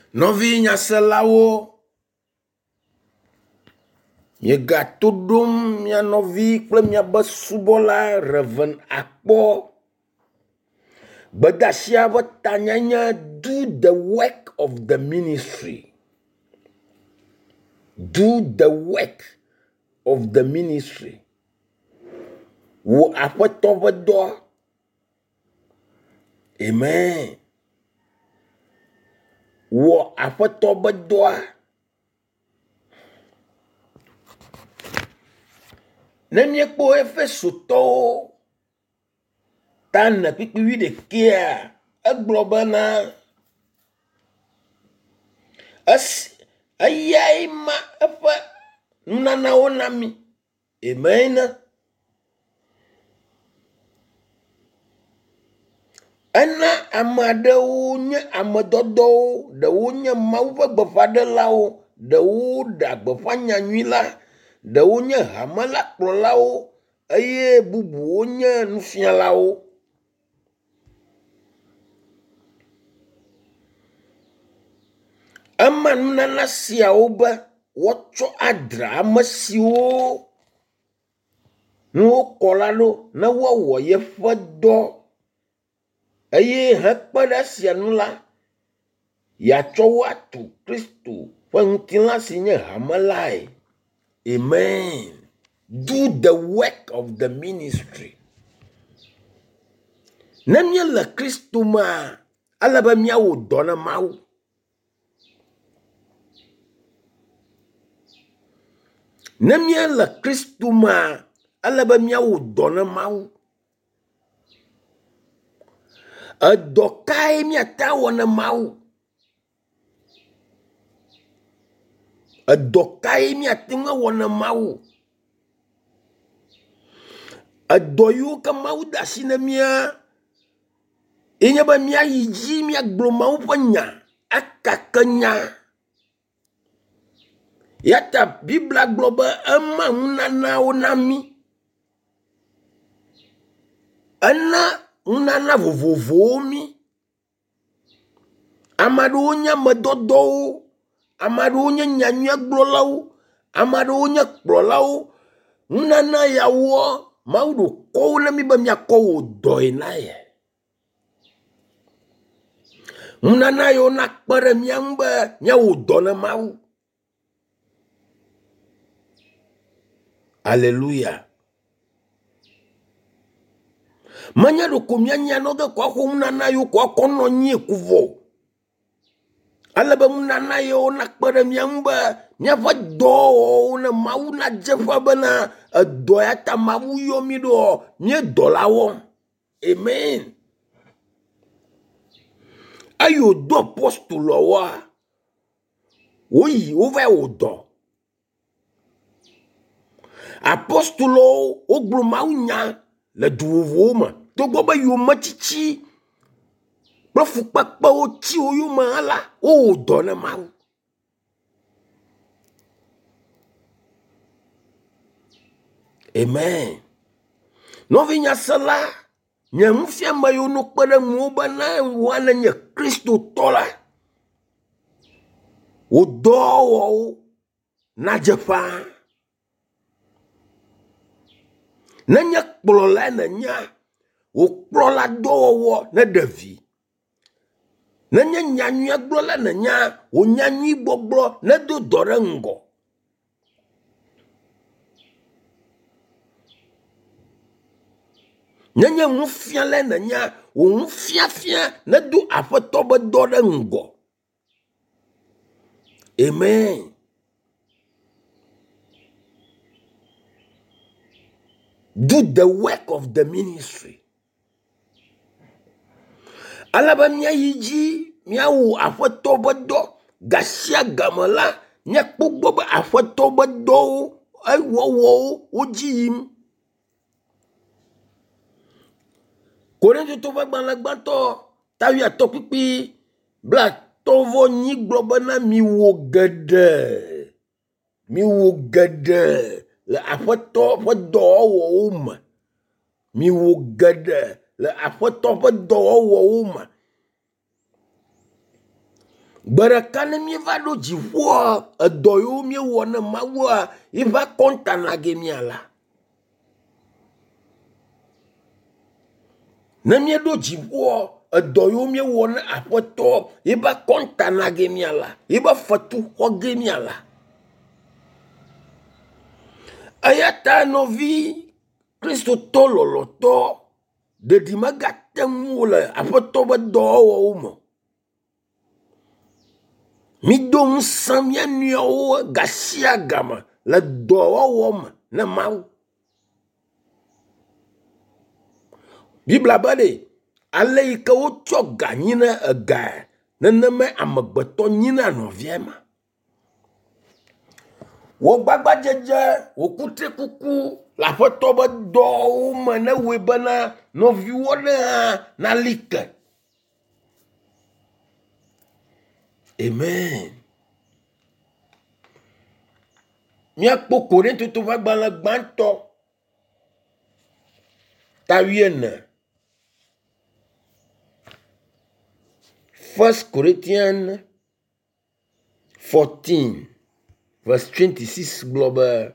Novi nyaselawo, nye gatodom mia novi kple mia be subola Reverend Akpo. Bedasia be tanyanya, do the work of the ministry. Do the work of the ministry. Wo aƒetɔ be dɔ. Amen. Wo aƒetɔ be dɔa. Ne miekpo Efesotɔwo tane kpikpi 11 egblɔ bena eyae ma eƒe nunanawo na mi. Amen. Ena ame aɖewo nye ame dɔdɔwo, ɖewo nye Mawu ƒe gbeƒãɖelawo, ɖewo ɖe gbeƒã nyanyui la, ɖewo nye hamela kplɔlawo eye bubuwo nye nufialawo. Ema nunana siawo be wotsɔ adra ame siwo nuwo kɔ la ɖo ne woawɔ yeƒe dɔ. Eye hekpe ɖe sia nu la, yatsɔ wo atu Kristo ƒe ŋutilã si nye hamelae. Amen. Do the work of the ministry. Ne miele Kristo mea, ale be miawɔ dɔ na Mawu. Ne miele Kristo mea, ale be miawɔ dɔ na Mawu. Edɔ kae miata wɔ na Mawu? Edɔ kae miate ŋu wɔ na Mawu? Edɔ yiwo ke Mawu de asi na mia, enye be miayi dzi miagblɔ Mawu ƒe nya, akake nya. Yata Biblia gblɔ be ema nunanawo na mi. Ena nunana vovovowo mi. Ame aɖewo nye amedɔdɔwo, ame aɖewo nye nyanyuegblɔlawo, ame aɖewo nye kplɔlawo. Nunana yawo Mawu ɖo kɔwo na mi be miakɔ wɔ dɔe na ye. Nunana yawo nakpe ɖe mia ŋu be miawɔ dɔ na Mawu. Hallelujah. Menye ɖeko mianya no ge kɔ xɔ nunana yiwo kɔ nɔ nyi kuvɔ. Ale be nunana yiwo nakpe ɖe mia ŋu be miaƒe dɔwɔwɔ ne Mawu nadze ƒã bena edɔ ya ta Mawu yɔ mi ɖo miedɔ la wɔm. Amen. Ayo do apostolowoa, woyi wova wɔ dɔ. Apostolowo wogblɔ Mawu nya le du vovowo me. Togbɔ be yiwo metsitsi kple fukpekpewo tsi wo yome hã la, wowɔ dɔ na Mawu. Amen. Novi nyasela, nye nufiame yiwo no kpe ɖe ŋuwo bena woane nye Kristo tɔ la, wo dɔwɔwo nadze ƒã. Nenye kplɔla nenya, wo kplɔla dɔwɔwɔ ne ɖevi. Nenye nyanyuegblɔla nenya, wo nyanyui gbɔgblɔ ne do dɔ ɖe ŋgɔ. Nenye nufiala nenya, wo nufiafia ne do aƒetɔ be dɔ ɖe ŋgɔ. Amen. Do the work of the ministry. Ale be miayi dzi miawo aƒetɔ be dɔ. Gasia game la, miakpɔ gbɔ be aƒetɔ be dɔwo ewɔwɔwo wo dzi yim. Korinto ƒe gbalẽ gbãtɔ 11:28 gblɔ bena miwɔ geɖe. Miwɔ geɖe le aƒetɔ ƒe dɔwɔwɔwo me. Miwɔ geɖe le aƒetɔ ƒe dɔwɔwɔwo me. Bereka ne mi va do dziƒoa, edɔ yiwo mi wɔ ne Mawua, yi va kɔntana ge mia la. Ne mi do dziƒoa, edɔ yiwo mi wɔ ne Aƒetɔ, yi va kɔntana ge mia la, yi va fetu xɔ ge mia la. Eya ta nɔvi Kristotɔ lɔlɔtɔ, ɖeɖi megate ŋu le Aƒetɔ be dɔwɔwɔwo me. Mi do ŋusẽ mia nɔewo gasia game le dɔwɔwɔ me ne Mawu. Bibla be ɖe, ale yi ke wotsɔ ga nyi ne ega, nenema amegbetɔ nyi na nɔvia ma. Wo gbagbadzedze, wo kutre kuku le Aƒetɔ be dɔwo me ne woe bena nɔviwo ɖe hã nali ke. Amen. Miakpɔ Korintoto ƒe agbalẽ gbãtɔ ta 14. 1 Corinthians 14 verse 26 gblɔ be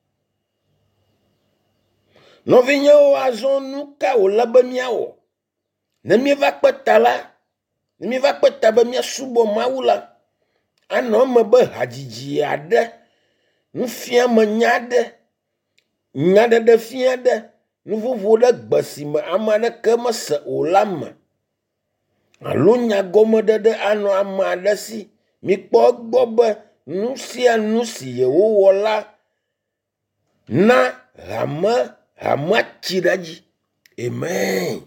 nɔvinyewo azɔ nu ka wòle be miawɔ ne mieva kpe ta la, ne mieva kpe ta be miasubɔ Mawu la, anɔ eme be hadzidzi aɖe, nufiame nya aɖe, nyaɖeɖe fia aɖe, nuvovo ɖe gbe si me ame aɖeke mese o la me, alo nyagɔmeɖeɖe anɔ ame aɖe si. Mikpɔ egbɔ be nu sia nu si yewowɔ la na hamea tsi ɖe dzi. Amen.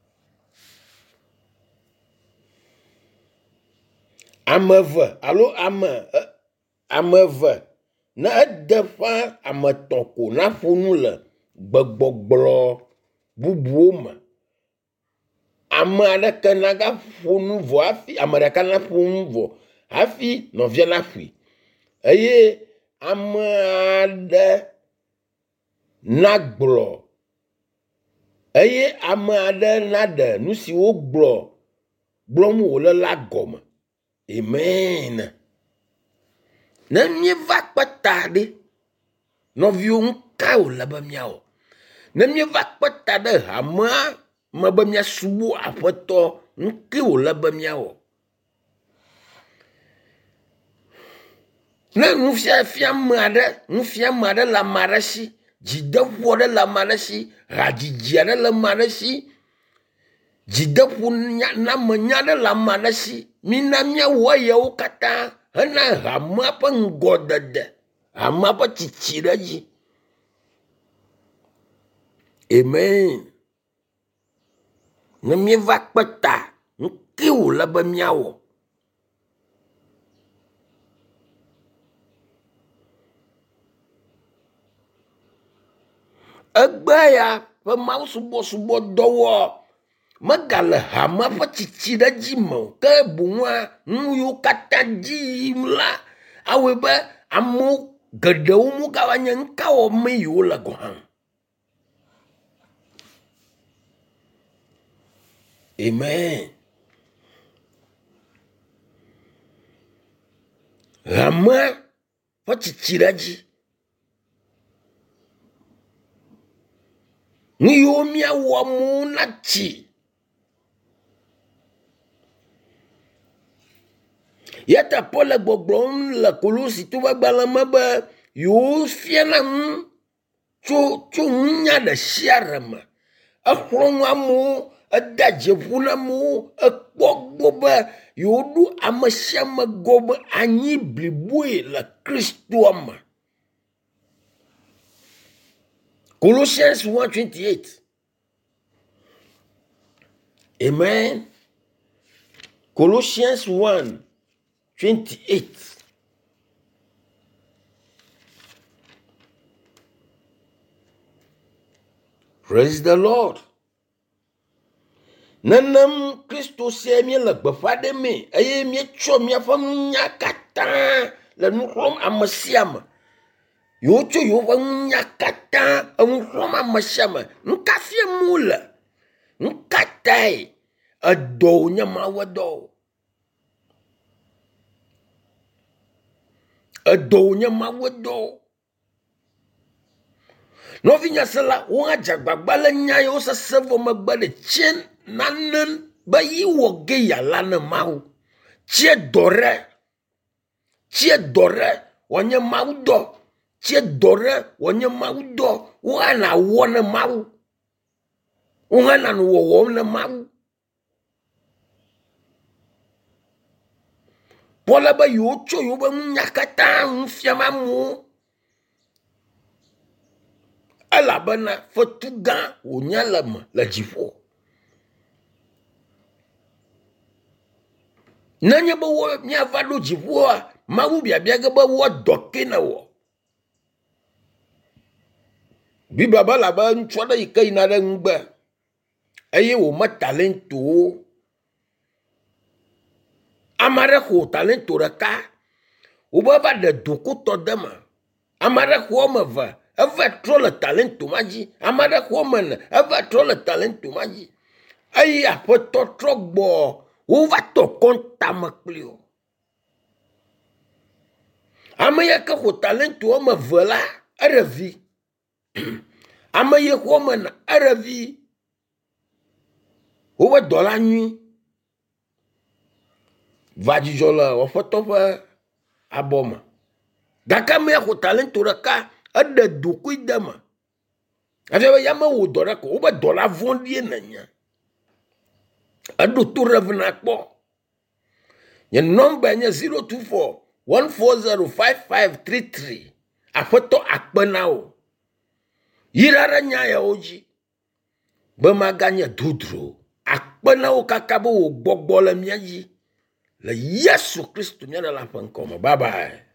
Ame eve alo ame eve ne ede ƒã ame etɔ̃ ko na ƒo nu le gbegbɔgblɔ bubuwo me. Ame aɖeke nagaƒo nu vɔ hafi ame ɖeka naƒo nu vɔ hafi nɔvia naƒui. Eye ame aɖe nagblɔ, eye ame aɖe naɖe nu si gblɔm wòle la gɔme. Amen. Ne mieva kpe ta ɖe, nɔviwo ŋu ka wòle be miawɔ? Ne mieva kpe ta ɖe hamea me be miasubɔ Aƒetɔ, ŋu ke wòle be miawɔ? Ne nufiame aɖe le ame aɖe si, dzideƒo aɖe le ame aɖe si, hadzidzi aɖe le ame aɖe si, dzideƒo namenya aɖe le ame aɖe si, mina miawɔ eyawo katã hena hamea ƒe ŋgɔdede, hamea ƒe tsitsi ɖe dzi. Amen. Ne mieva kpe ta, nu ke wòle be miawɔ? Egbe ya ƒe mawusubɔsubɔ dɔwɔ megale hamea ƒe tsitsi ɖe dzi me o, ke boŋua nu yiwo katã dzi yim la, awoe be amewo geɖewo mogava nye nuka wɔm yiwo le gɔ hã. Amen. Hamea ƒe tsitsi ɖe dzi. Nu yiwo miawɔ amewo natsi. Yata Paul le gbɔgblɔm le Kolositɔ ƒe agbalẽ me be yewo fiana ŋu tso ŋunya ɖe sia ɖe me. Exlɔ̃ ŋu amewo, eda dzeƒo na amewo, ekpɔ gbɔ be yewoɖo ame sia ame gɔme anyi bliboe le Kristoa me. Colossians 1:28. Amen. Colossians 1:28. Praise the Lord. Nenem Kristo sia mi le gbeƒã ɖe me, eye mietsɔ miaƒe nunya katã le nu xlɔm ame sia me. Yewo tso yewoƒe nunya katã enu xlɔm ame sia me. Nu ka fiam wole? Nu ka tae? Edɔwo nye Mawu dɔ. edo nye mawu do. Novinya sela wonga jagbagba le nya yo sesevo megbe de chen nanen ba yi wo ge ya lane mawu. Chie dore wonye mawu do. Chie dore wonye mawu do. Wana wone mawu. Wana no wone mawu. Pola ba yo cho yo ba nyakata mfiama mu. Alabana fotuga onyalama la jifo. Nanya ba wo nya valo jifo mawu bia ga ba wo doke na wo. Bi baba la ba ntwada yikai na da ngba. Eye wo ma talento. Amare ko talento raka. Uba va de doko to dema. Amare ko ma va. Ava trop le talento maji. Amare ko men. Ava trop le talento maji. Ayi apoto trogbo. Uva to konta maklio. Amaya ka ko talento ma vola. Aravi. Amaya ko men. Aravi. Uva dola nuit. Vajijola wafotofa aboma. Daka me ko talento raka ade duku idama. Afa yama wo dora ko oba dola vondi nanya. Ado to revena kpo. Ye number nya 024 1405533. Afoto akpenao. Yirara nya ya oji. Bema ganya dudro. Akpenao kakabo wo gbogbo le miaji. Le Yesu Christ nyana la fankoma. Bye bye.